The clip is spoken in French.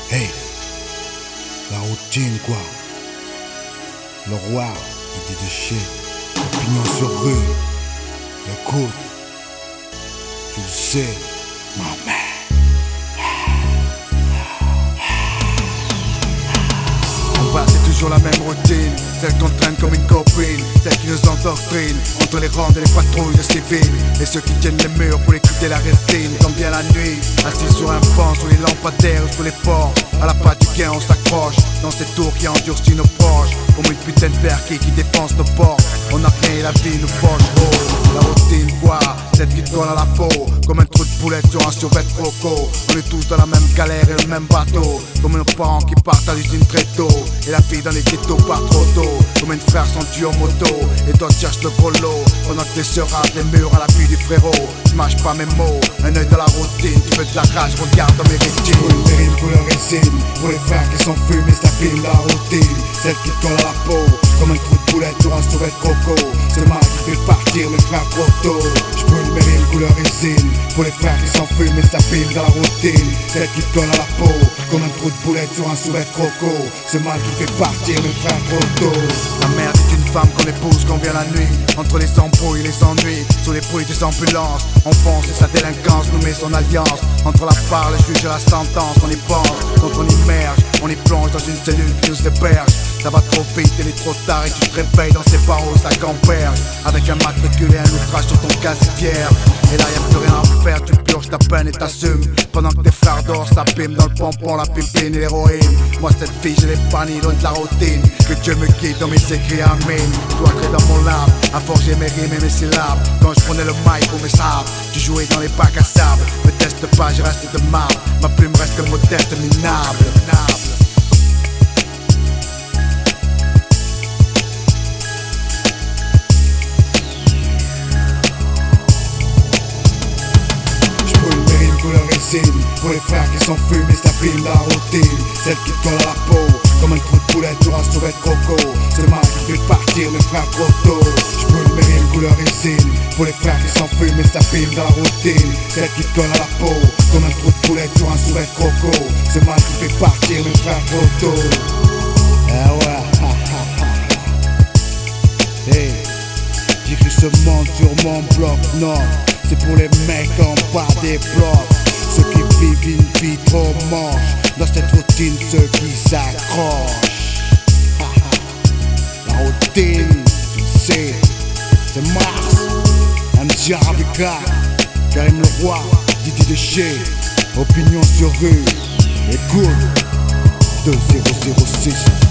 Hey, la routine quoi. Le roi, il dit de chier. Opinion sur rue. Écoute, tu le sais, ma mère. C'est toujours la même routine, celle qu'on traîne comme une copine, celle qui nous endoctrine entre les rangs et les patrouilles de civils, et ceux qui tiennent les murs pour écouter la restine. Comme bien la nuit, assis sur un banc, sous les lampadaires ou sous les portes, à la patte du gain on s'accroche dans ces tours qui endurcissent nos poches, comme une putain de perquis qui défonce nos portes. On a rien et la vie nous poche haut. La routine quoi, celle qui te colle à la peau, comme un trou de boulette sur un survêt croco. On est tous dans la même galère et le même bateau, comme nos parents qui partent à l'usine très tôt, et la vie dans les ghettos part trop tôt. Comme une frère sont dus en moto, et d'autres cherchent le gros lot, pendant que les sœurs rasent les murs à l'appui du frérot. Je mâche pas mes mots, un œil dans la routine, tu veux de la rage, regarde dans mes rétines. Pour une mérine couleur résine, pour les frères qui sont fumés, s'abîment la routine, celle qui te colle à la peau, comme un trou de boulette sur un survêt croco. C'est le mal qui fait partir mes frères trop tôt. J'brûle mes rimes couleur résine, pour les frères qui sont fumés, s'abîment dans la routine, celle qui te colle à la peau, comme un trou de boulette sur un survêt croco. C'est le mal qui fait partir mes frères trop tôt. La mère est une femme qu'on épouse quand vient la nuit, entre les embrouilles et les ennuis, sous les bruits des ambulances. On fonce et sa délinquance nous met son alliance, entre la part, le juge et la sentence. On y pense, quand on immerge, on y plonge dans une cellule qui nous héberge. Ça va trop vite, il est trop tard et tu te réveilles dans ces barreaux, ça gamberge, avec un matricule et un outrage sur ton casier vierge. Et là y'a plus rien à faire, tu purges ta peine et t'assumes, pendant que tes frères d'or s'abîment dans le pompon, la pipine et l'héroïne. Moi cette fille je l'ai bannie loin de la routine, que Dieu me guide dans mes écrits, amen. Toi créer dans mon lab, à forger mes rimes et mes syllabes. Quand je prenais le mic pour mes sables, tu jouais dans les bacs à sable. Me teste pas, je reste de marbre, ma plume reste modeste, minable. Pour les frères qui sont fumés, s'abîment la routine, celle qui te colle à la peau, comme un trou de boulette sur un survêt croco. C'est le mal qui fait partir mes frères trop tôt. J'brûle mes rimes couleur résine, pour les frères qui sont fumés, s'abîment dans la routine, celle qui te colle à la peau, comme un trou de boulette sur un survêt croco. C'est le mal qui fait partir mes frères trop tôt. Ah ouais, ha ha ha. Hey, j'écris ce monde sur mon bloc, non, c'est pour les mecs en bas des blocs. Ceux qui vivent une vie trop manche, dans cette routine ceux qui s'accrochent. La routine, tu sais, c'est Mars, MC Arabica, Karim le roi, Didi de chez, opinion sur rue, écoute, 2006.